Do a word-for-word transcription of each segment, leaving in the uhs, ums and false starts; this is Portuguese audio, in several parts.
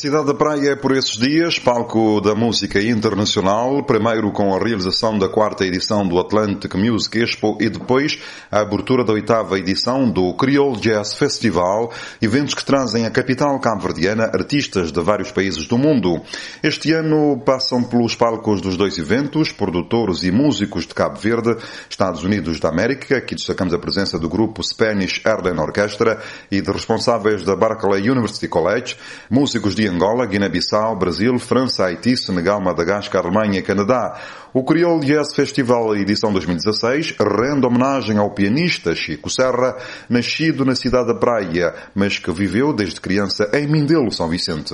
Cidade da Praia é por esses dias, palco da música internacional, primeiro com a realização da quarta edição do Atlantic Music Expo e depois a abertura da oitava edição do Creole Jazz Festival, eventos que trazem à capital cabo-verdiana artistas de vários países do mundo. Este ano passam pelos palcos dos dois eventos, produtores e músicos de Cabo Verde, Estados Unidos da América, aqui destacamos a presença do grupo Spanish Airline Orchestra e de responsáveis da Berkeley University College, músicos de Angola, Guiné-Bissau, Brasil, França, Haiti, Senegal, Madagascar, Alemanha e Canadá. O Creole Jazz Festival edição dois mil e dezasseis rende homenagem ao pianista Chico Serra, nascido na cidade da Praia, mas que viveu desde criança em Mindelo, São Vicente.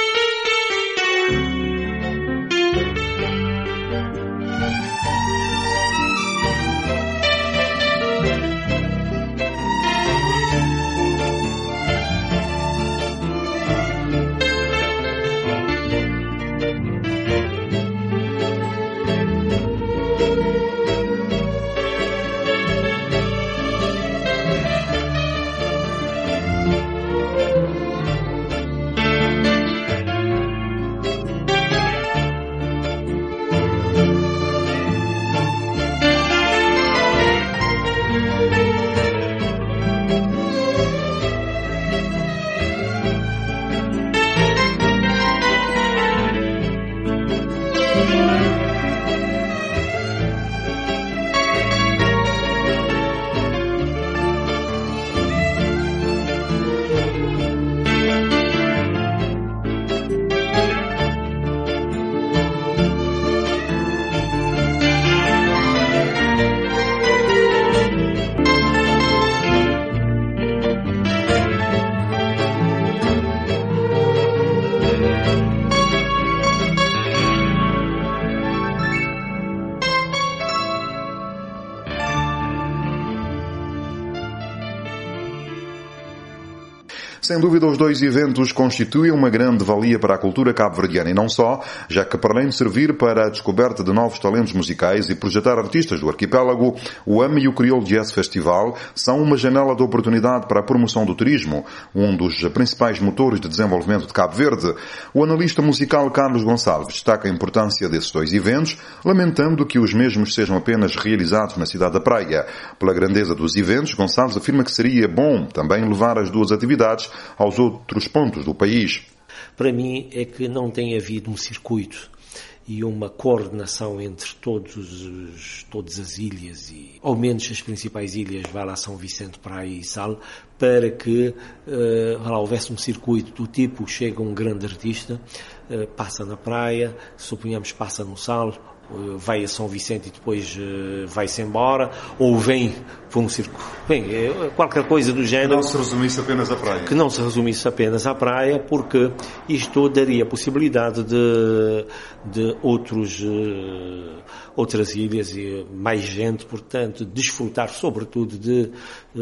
Sem dúvida, os dois eventos constituem uma grande valia para a cultura cabo-verdiana e não só, já que para além de servir para a descoberta de novos talentos musicais e projetar artistas do arquipélago, o A M e o Creole Jazz Festival são uma janela de oportunidade para a promoção do turismo, um dos principais motores de desenvolvimento de Cabo Verde. O analista musical Carlos Gonçalves destaca a importância desses dois eventos, lamentando que os mesmos sejam apenas realizados na cidade da Praia. Pela grandeza dos eventos, Gonçalves afirma que seria bom também levar as duas atividades aos outros pontos do país. Para mim é que não tem havido um circuito e uma coordenação entre todos os, todas as ilhas, e ao menos as principais ilhas, vá lá São Vicente, Praia e Sal, para que uh, lá houvesse um circuito do tipo: chega um grande artista, uh, passa na praia, suponhamos passa no Sal, vai a São Vicente e depois uh, vai-se embora, ou vem por um circuito, bem, qualquer coisa do género. Que não se resumisse apenas à praia. Que não se resumisse apenas à praia, porque isto daria a possibilidade de, de outros, uh, outras ilhas e mais gente, portanto, desfrutar sobretudo de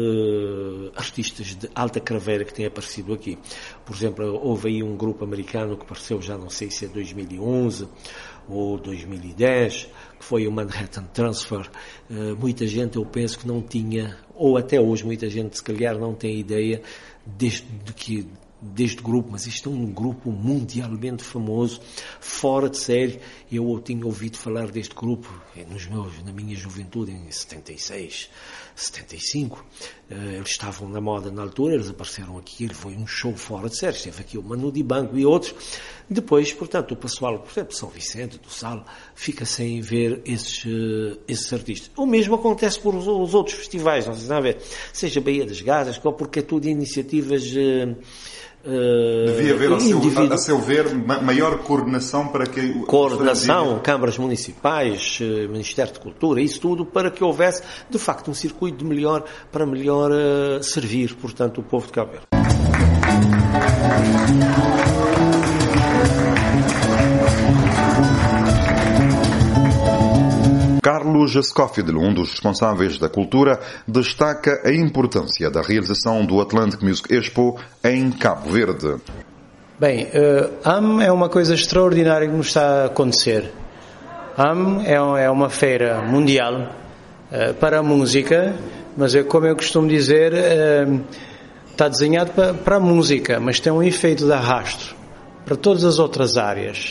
uh, artistas de alta craveira que têm aparecido aqui. Por exemplo, houve aí um grupo americano que apareceu, já não sei se é dois mil e onze ou dois mil e dez, que foi o Manhattan Transfer. Uh, muita gente, eu penso que não tinha, ou até hoje muita gente se calhar não tem ideia deste, de que, deste grupo, mas isto é um grupo mundialmente famoso, fora de série. Eu tinha ouvido falar deste grupo nos meus, na minha juventude, em setenta e seis, setenta e cinco. Uh, eles estavam na moda na altura, eles apareceram aqui, ele foi um show fora de série. Esteve aqui o Manu Dibango e outros. Depois, portanto, o pessoal, por exemplo, São Vicente, do Sal, fica sem ver esses, uh, esses artistas. O mesmo acontece por os, os outros festivais, não sei se não ver, seja Baía das Gazas, porque é tudo iniciativas... Uh, Uh, Devia haver, a seu, a, a seu ver, maior coordenação para que... Coordenação, câmaras municipais, uh, Ministério de Cultura, isso tudo, para que houvesse, de facto, um circuito de melhor, para melhor uh, servir, portanto, o povo de Cabo Verde. Carlos Scofield, um dos responsáveis da cultura, destaca a importância da realização do Atlantic Music Expo em Cabo Verde. Bem, uh, A M é uma coisa extraordinária que nos está a acontecer. A M é uma feira mundial uh, para a música, mas é como eu costumo dizer, uh, está desenhado para, para a música, mas tem um efeito de arrasto. para todas as outras áreas,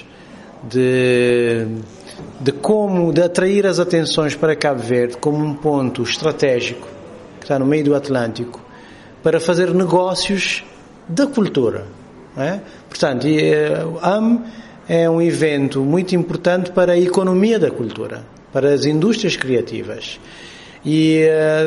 de, de como, de atrair as atenções para Cabo Verde como um ponto estratégico, que está no meio do Atlântico, para fazer negócios da cultura. Não é? Portanto, o A M é um evento muito importante para a economia da cultura, para as indústrias criativas. E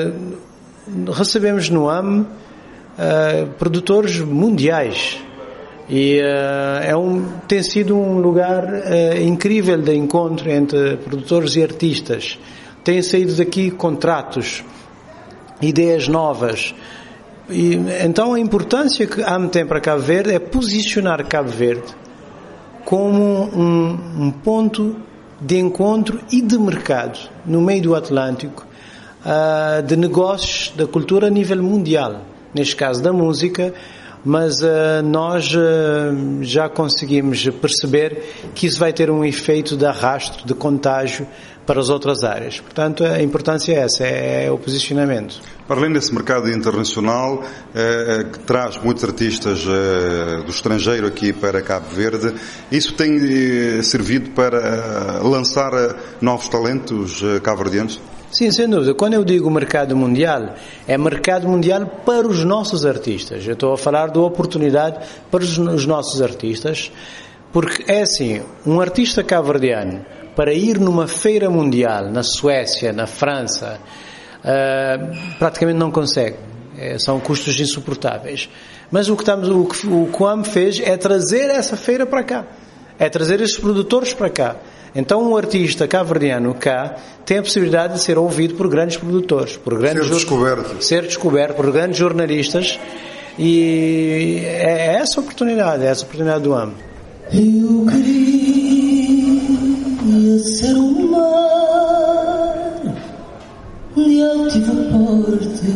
uh, recebemos no A M uh, produtores mundiais. E uh, é um, tem sido um lugar uh, incrível de encontro entre produtores e artistas. Têm saído daqui contratos, ideias novas. E, então a importância que a A M tem para Cabo Verde é posicionar Cabo Verde como um, um ponto de encontro e de mercado no meio do Atlântico, uh, de negócios da cultura a nível mundial, neste caso da música, mas uh, nós uh, já conseguimos perceber que isso vai ter um efeito de arrasto, de contágio para as outras áreas. Portanto, a importância é essa, é o posicionamento. Para além desse mercado internacional, eh, que traz muitos artistas eh, do estrangeiro aqui para Cabo Verde, isso tem eh, servido para lançar eh, novos talentos eh, cabo-verdianos? Sim, sem dúvida. Quando eu digo mercado mundial, é mercado mundial para os nossos artistas. Eu estou a falar de oportunidade para os, os nossos artistas, porque é assim, um artista cabo-verdiano, para ir numa feira mundial, na Suécia, na França, uh, praticamente não consegue. É, são custos insuportáveis. Mas o que, estamos, o que o que o A M fez é trazer essa feira para cá. É trazer esses produtores para cá. Então um artista cabo-verdiano cá tem a possibilidade de ser ouvido por grandes produtores, por grandes ser descoberto, ser descoberto por grandes jornalistas, e é essa a oportunidade, é essa a oportunidade do A M. Eu queria ser um mar de altivo porte,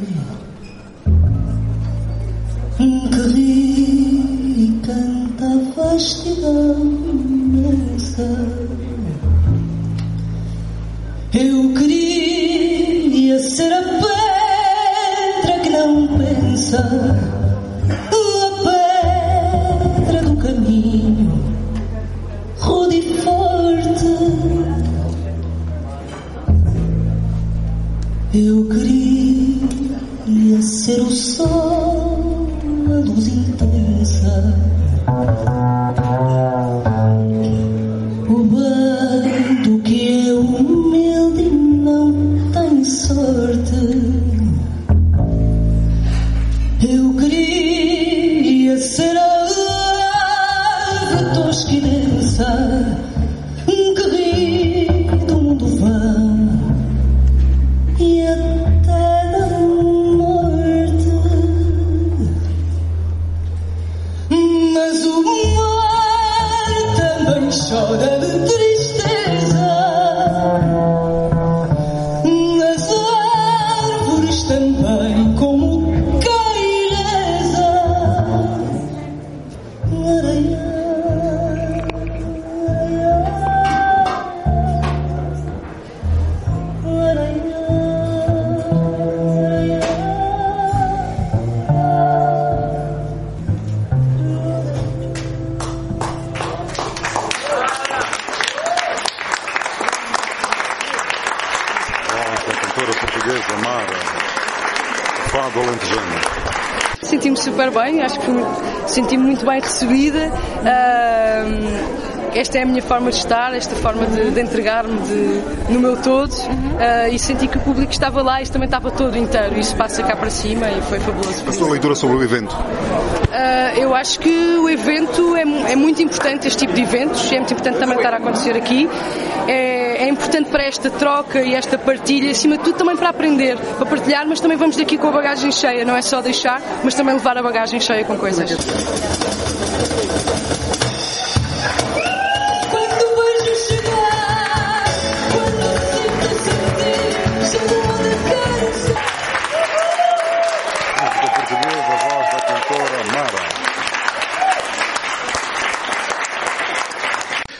que ri e canta a vastidão imensa. Eu queria ser a pedra que não pensa, a pedra do caminho, rude e forte. Eu queria ser o sol, a luz intensa, o bando que é humilde e não tem sorte. Eu queria ser a ave tosca e densa, que ri do mundo vão e até da morte. Mas o mar também chora de tristeza, as árvores também, como caireza. Portuguesa, Mara, fado alentejano. Senti-me super bem, acho que senti-me muito bem recebida. Uh, esta é a minha forma de estar, esta forma de, de entregar-me de, no meu todo, uh, e senti que o público estava lá e isso também estava todo inteiro. Isso passa cá para cima e foi fabuloso. A sua leitura sobre o evento? Uh, eu acho que o evento é, é muito importante, este tipo de eventos, é muito importante também estar a acontecer aqui. É, é importante para esta troca e esta partilha, acima de tudo também para aprender, para partilhar, mas também vamos daqui com a bagagem cheia, não é só deixar, mas também levar a bagagem cheia com coisas.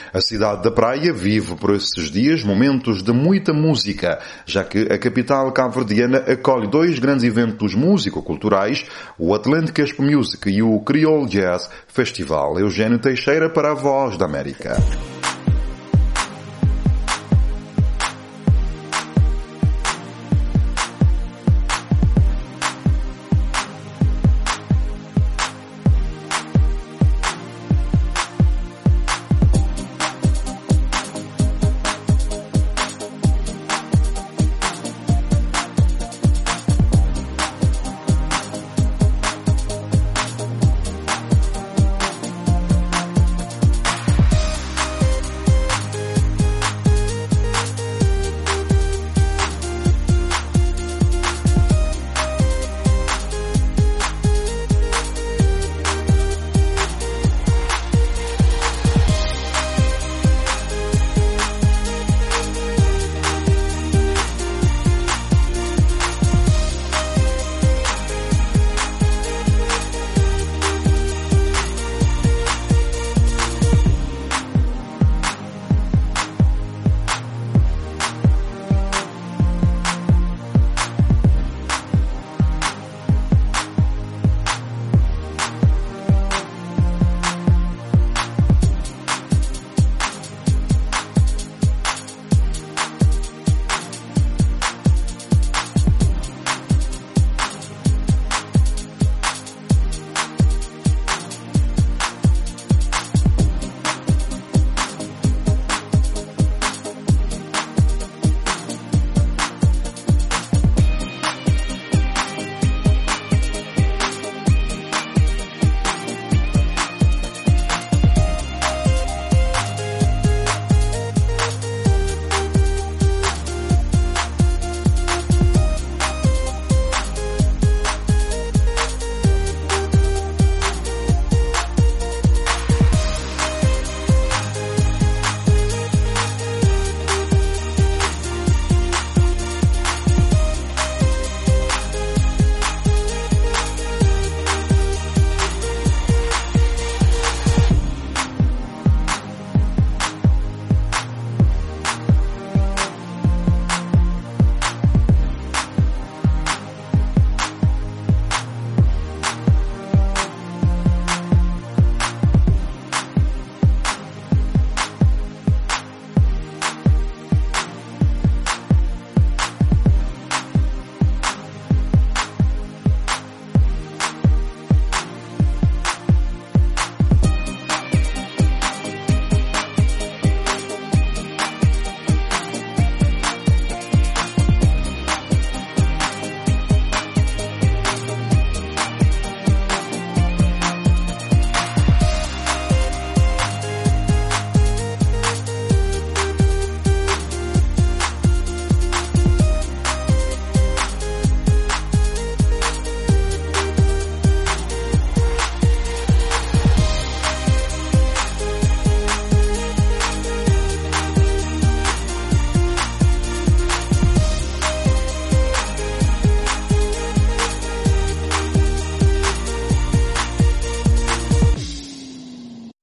A cidade da Praia vive por esses dias momentos de muita música, já que a capital cabo-verdiana acolhe dois grandes eventos músico-culturais, o Atlantic Expo Music e o Creole Jazz Festival. Eugênio Teixeira para a Voz da América.